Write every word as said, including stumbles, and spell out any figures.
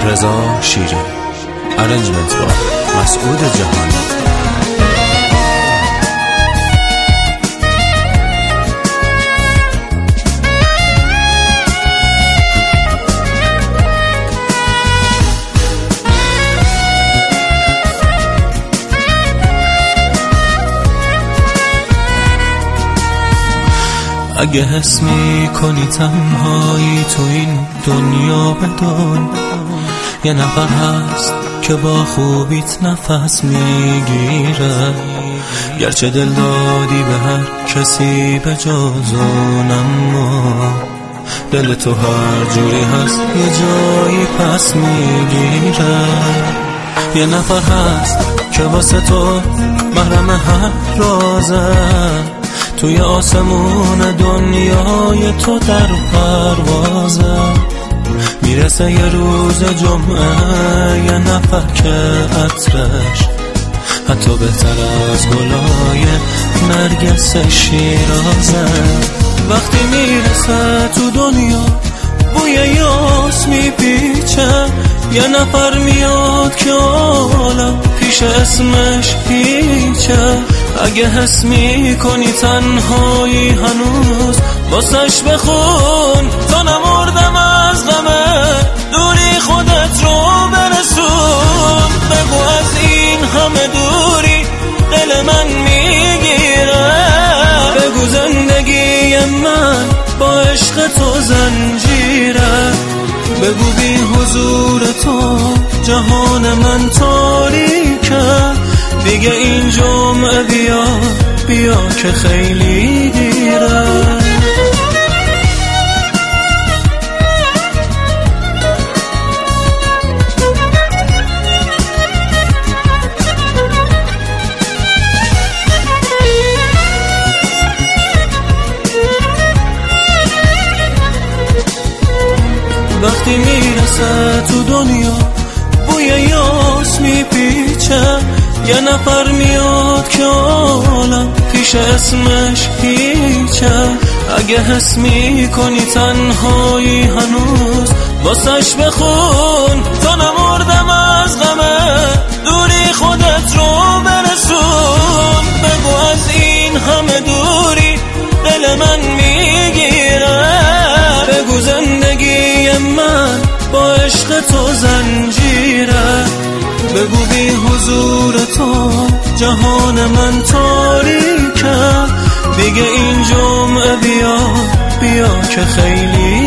رضا شیری، ارنجمنت با مسعود جهانی. اگه حس می کنی تنهایی تو این دنیا بدون یه نفر هست که با خوبیت نفس میگیره، گرچه دل دادی به هر کسی به جز اون، اما دل تو هر جوری هست یه جایی پس میگیره. یه نفر هست که واسه تو محرم هر رازه، توی آسمون دنیای تو در پروازه. میرسه یه روز جمعه یه نفر که عطرش حتی بهتر از گلای نرگس شیرازه. وقتی میرسه تو دنیا بوی یاس میپیچه، یه نفر میاد که عالم پیش اسمش هیچه. اگه حس میکنی تنهایی هنوز واسش بخون، تا نمردم از غمه دوری خودت رو برسون. بگو از این همه دوری دل من میگیره، بگو زندگی من با عشق تو زنجیره، بگو بی حضور تو جهان من تاریکه. دیگه این جمعه بیا بیا که خیلی دیره. وقتی میرسه تو دنیا بوی یاس میپیچه، یه نفر میاد که عالم پیش اسمش هیچه. اگه حس میکنی تنهایی هنوز واسش بخون، تا نمردم از غمه دوری خودت رو برسون. بگو از این همه دوری دل من میگیره، بگو زندگی من با عشق تو زنجیره، بگو بی حضور تو جهان من تاریکه. دیگه این جمعه بیا بیا که خیلی